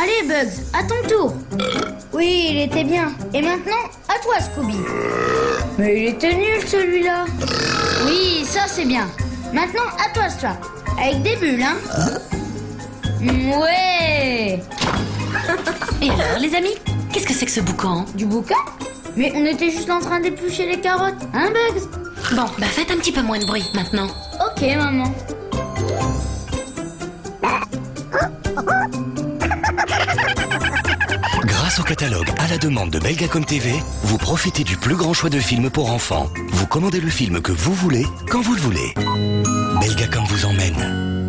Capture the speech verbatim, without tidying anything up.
Allez Bugs, à ton tour. Oui, il était bien. Et maintenant, à toi Scooby. Mais il était nul celui-là. Oui, ça c'est bien. Maintenant, à toi Strap. Avec des bulles, hein. Ouais. Et alors les amis, qu'est-ce que c'est que ce boucan? Du boucan? Mais on était juste en train d'éplucher les carottes, hein Bugs? Bon, bah faites un petit peu moins de bruit maintenant. Ok maman. Grâce au catalogue à la demande de Belgacom T V, vous profitez du plus grand choix de films pour enfants. Vous commandez le film que vous voulez, quand vous le voulez. Belgacom vous emmène.